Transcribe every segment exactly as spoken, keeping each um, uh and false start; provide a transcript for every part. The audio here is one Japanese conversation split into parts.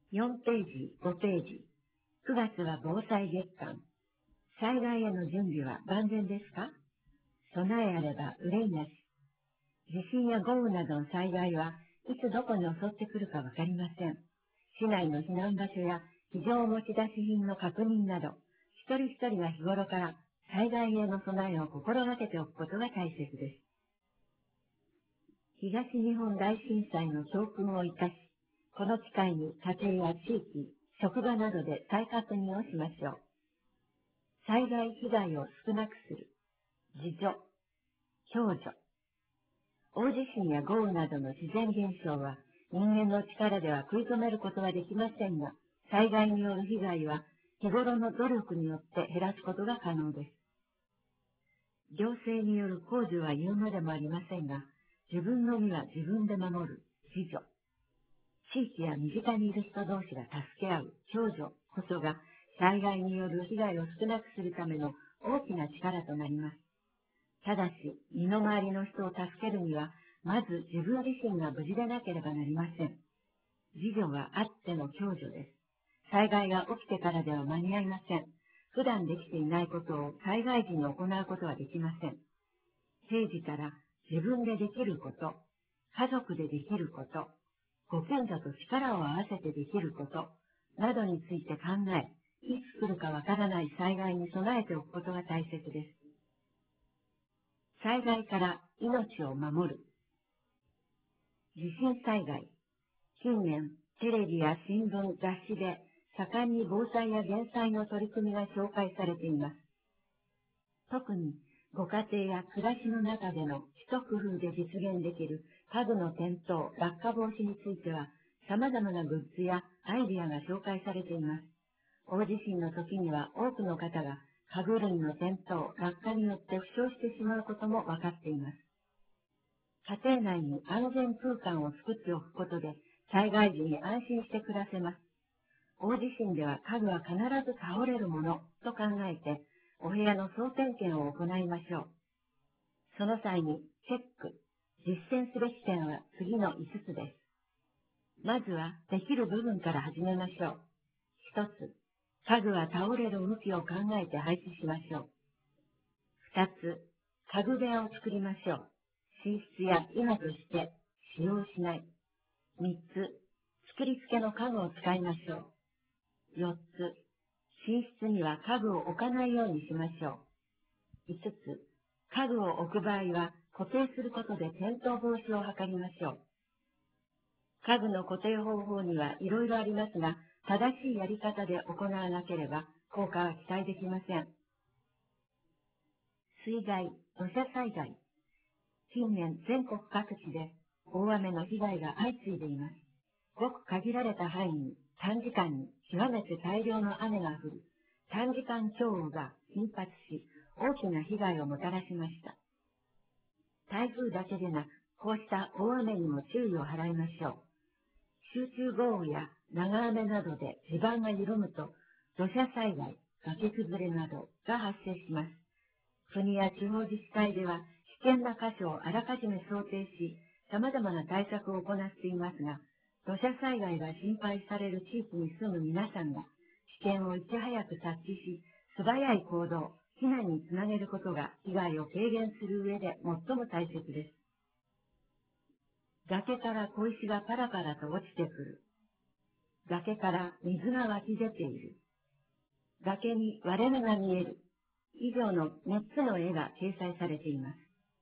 よんページ、ごページ。くがつは防災月間。災害への準備は万全ですか？備えあれば憂いなし。地震や豪雨などの災害はいつどこに襲ってくるかわかりません。市内の避難場所や非常持ち出し品の確認など、一人一人が日頃から災害への備えを心がけておくことが大切です。東日本大震災の教訓を生かし、この機会に家庭や地域、職場などで再確認をしましょう。災害被害を少なくする。自助、共助。大地震や豪雨などの自然現象は人間の力では食い止めることはできませんが、災害による被害は日頃の努力によって減らすことが可能です。行政による控除は言うまでもありませんが、自分の身は自分で守る、自助。地域や身近にいる人同士が助け合う、共助こそが災害による被害を少なくするための大きな力となります。ただし、身の回りの人を助けるには、まず自分自身が無事でなければなりません。自助があっての共助です。災害が起きてからでは間に合いません。普段できていないことを災害時に行うことはできません。平時から自分でできること、家族でできること、ご近所と力を合わせてできること、などについて考え、いつ来るかわからない災害に備えておくことが大切です。災害から命を守る。地震災害。近年、テレビや新聞、雑誌で盛んに防災や減災の取り組みが紹介されています。特に、ご家庭や暮らしの中での一工夫で実現できる家具の転倒、落下防止については、様々なグッズやアイディアが紹介されています。大地震の時には多くの方が家具類の転倒、落下によって負傷してしまうことも分かっています。家庭内に安全空間を作っておくことで、災害時に安心して暮らせます。大地震では家具は必ず倒れるものと考えて、お部屋の総点検を行いましょう。その際にチェック、実践すべき点は次のいつつです。まずはできる部分から始めましょう。一つ、家具は倒れる向きを考えて配置しましょう。二つ、家具部屋を作りましょう。寝室や居間として使用しない。三つ、作り付けの家具を使いましょう。四つ、寝室には家具を置かないようにしましょう。五つ、家具を置く場合は固定することで転倒防止を図りましょう。家具の固定方法にはいろいろありますが、正しいやり方で行わなければ効果は期待できません。水害、土砂災害。近年全国各地で大雨の被害が相次いでいます。ごく限られた範囲に短時間に極めて大量の雨が降る短時間強雨が頻発し、大きな被害をもたらしました。台風だけでなく、こうした大雨にも注意を払いましょう。集中豪雨や長雨などで地盤が緩むと、土砂災害、崖崩れなどが発生します。国や地方自治体では危険な箇所をあらかじめ想定し、様々な対策を行っていますが、土砂災害が心配される地域に住む皆さんが危険をいち早く察知し、素早い行動、避難につなげることが被害を軽減する上で最も大切です。崖から小石がパラパラと落ちてくる。崖から水が湧き出ている。崖に割れ目が見える。以上のみっつの絵が掲載されています。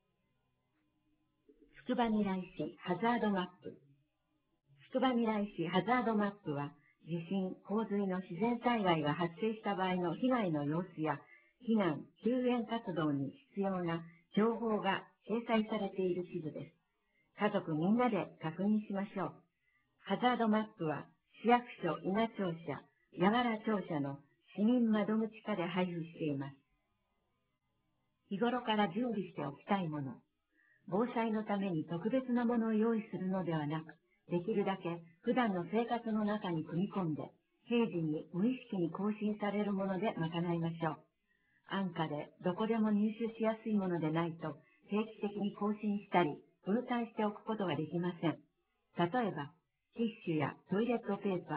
つくばみらい市ハザードマップ。つくばみらい市ハザードマップは、地震、洪水の自然災害が発生した場合の被害の様子や、避難、救援活動に必要な情報が掲載されている地図です。家族みんなで確認しましょう。ハザードマップは、市役所伊那庁舎、八原庁舎の市民窓口課で配布しています。日頃から準備しておきたいもの。防災のために特別なものを用意するのではなく、できるだけ普段の生活の中に組み込んで、平時に無意識に更新されるもので賄いましょう。安価でどこでも入手しやすいものでないと、定期的に更新したり、分散しておくことができません。例えば、ティッシュやトイレットペーパー、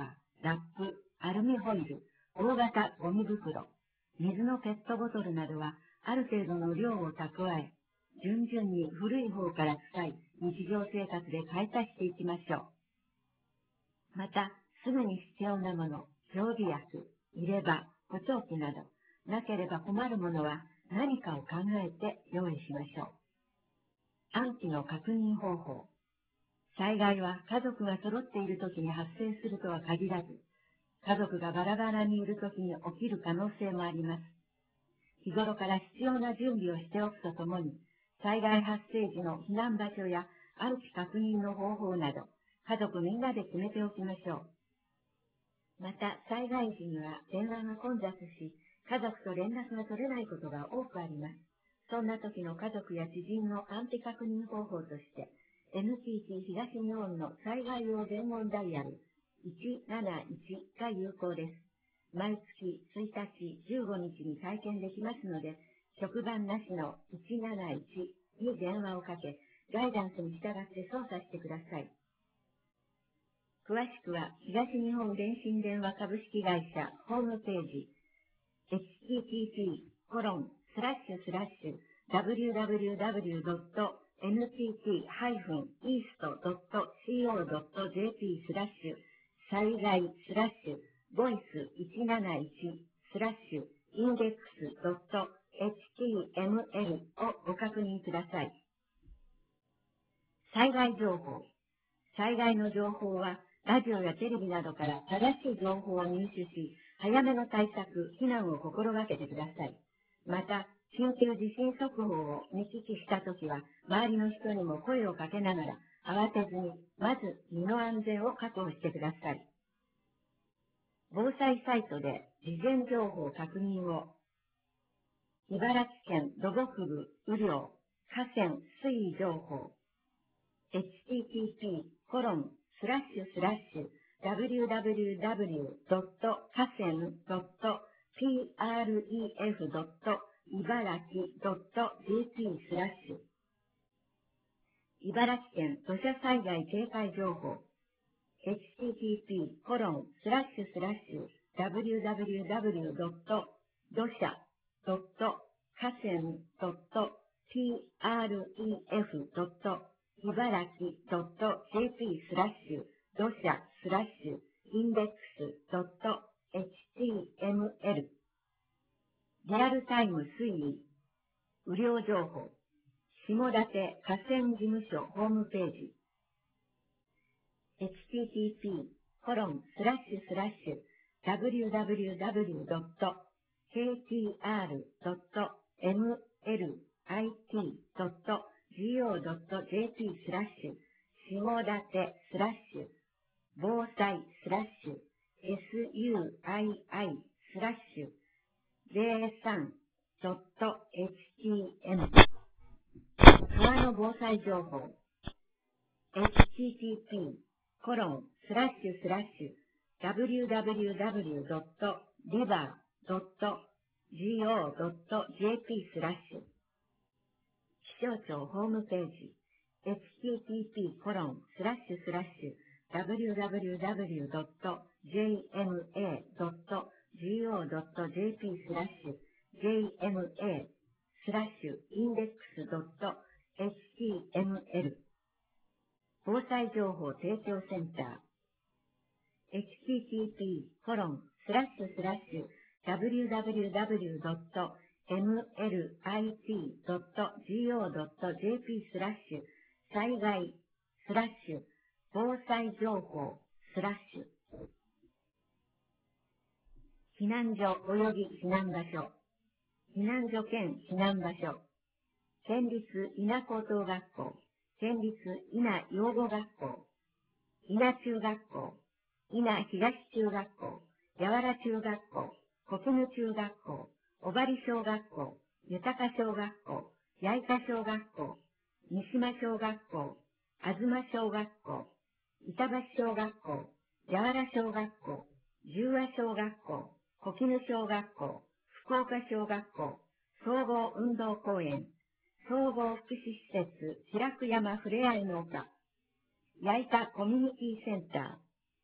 ラップ、アルミホイル、大型ゴミ袋、水のペットボトルなどはある程度の量を蓄え、順々に古い方から使い、日常生活で買い足していきましょう。また、すぐに必要なもの、常備薬、入れ歯、補聴器など、なければ困るものは何かを考えて用意しましょう。安否の確認方法。災害は家族が揃っている時に発生するとは限らず、家族がバラバラにいる時に起きる可能性もあります。日頃から必要な準備をしておくとともに、災害発生時の避難場所や安否確認の方法など、家族みんなで決めておきましょう。また、災害時には電話が混雑し、家族と連絡が取れないことが多くあります。そんな時の家族や知人の安否確認方法として、エヌピーティー 東日本の災害用伝言ダイヤルいちなないちが有効です。毎月ついたち、じゅうごにちに体験できますので、局番なしのいちなないちに電話をかけ、ガイダンスに従って操作してください。詳しくは、東日本電信電話株式会社ホームページ、エイチティーティーピーコロンスラッシュスラッシュダブリューダブリューダブリュードットエヌピーティーハイフンイーストドットシーオードットジェーピースラッシュ災害スラッシュボイスいちなないちスラッシュインデックスドットエイチティーエムエル をご確認ください。災害情報。災害の情報はラジオやテレビなどから正しい情報を入手し、早めの対策、避難を心がけてください。また、緊急地震速報を見聞きしたときは、周りの人にも声をかけながら、慌てずに、まず身の安全を確保してください。防災サイトで事前情報確認を。茨城県土木部雨量河川水位情報 エイチティーティーピーコロンスラッシュスラッシュダブリューダブリューダブリュードット河川ドットピーアールイーエフドット茨城ドットジェーピースラッシュ茨城県土砂災害警戒情報 エイチティーティーピーコロンスラッシュスラッシュダブリューダブリューダブリュードット土砂ドット河川ドットピーアールイーエフドット茨城ドットジェーピースラッシュ土砂スラッシュインデックスドットエイチティーエムエル リアルタイム水位雨量情報下館河川事務所ホームページ エイチティーティーピーコロンスラッシュスラッシュダブリューダブリューダブリュードットケーティーアールドットエムエルアイティードットジーオードットジェーピースラッシュ下館スラッシュ防災スラッシュ エスユーアイアイ スラッシュゼロさんドットエイチティーエム 川の防災情報 エイチティーティーピーコロンスラッシュスラッシュダブリューダブリューダブリュードットリバードットジーオードットジェーピースラッシュ気象庁ホームページ エイチティーティーピーコロンスラッシュスラッシュダブリューダブリューダブリュードットジェーエムエードットジーオードットジェーピースラッシュ ジェーエムエー スラッシュインデックスドットエイチティーエムエル 防災情報提供センター エイチティーティーピーコロンスラッシュスラッシュダブリューダブリューダブリュードットエムエルアイティードットジーオードットジェーピースラッシュ災害スラッシュ防災情報スラッシュ避難所及び避難場所避難所兼避難場所県立伊那高等学校県立伊那養護学校伊那中学校伊那東中学校八原中学校国務中学校小針小学校豊小学校八板小学校三島小学校東小学校板橋小学校八原小学校十和小学校小絹小学校福岡小学校総合運動公園総合福祉施設白久山ふれあいの丘八板コミュニティセンター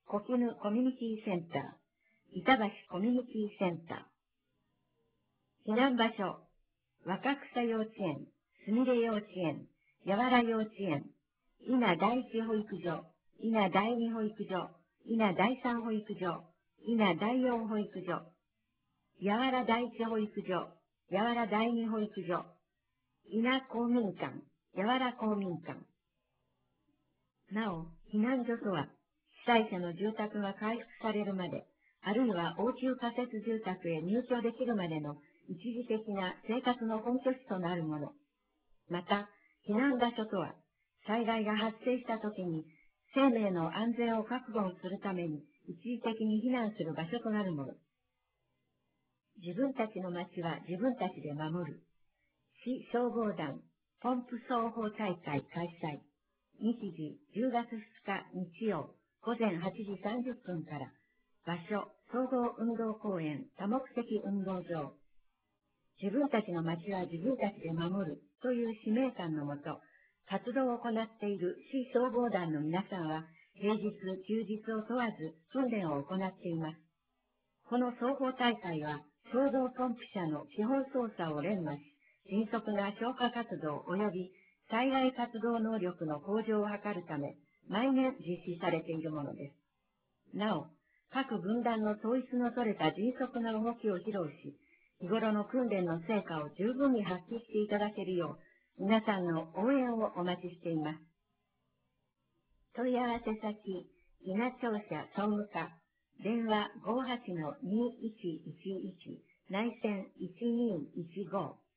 小絹コミュニティセンター、板橋コミュニティセンター。避難場所、若草幼稚園、すみれ幼稚園、やわら幼稚園、伊那第一保育所、伊那第二保育所、伊那第三保育所、伊那第四保育所、やわら第一保育所、やわら第二保育所、伊那公民館、やわら公民館。なお、避難所とは、被災者の住宅が回復されるまで、あるいは応急仮設住宅へ入居できるまでの一時的な生活の本拠地となるもの。また、避難場所とは、災害が発生したときに、生命の安全を確保するために一時的に避難する場所となるもの。自分たちの町は自分たちで守る。市消防団ポンプ奏法大会開催。日時じゅうがつふつか日曜午前はちじさんじゅっぷんから。場所総合運動公園多目的運動場。自分たちの町は自分たちで守るという使命感のもと、活動を行っている市消防団の皆さんは、平日、休日を問わず訓練を行っています。この総合大会は、消防ポンプ車の司法操作を連磨し、迅速な消火活動及び災害活動能力の向上を図るため、毎年実施されているものです。なお、各軍団の統一の取れた迅速な動きを披露し、日頃の訓練の成果を十分に発揮していただけるよう、皆さんの応援をお待ちしています。問い合わせ先、伊那庁舎総務課、電話 ごーはちのにいちいちいち、内線いちにいちご。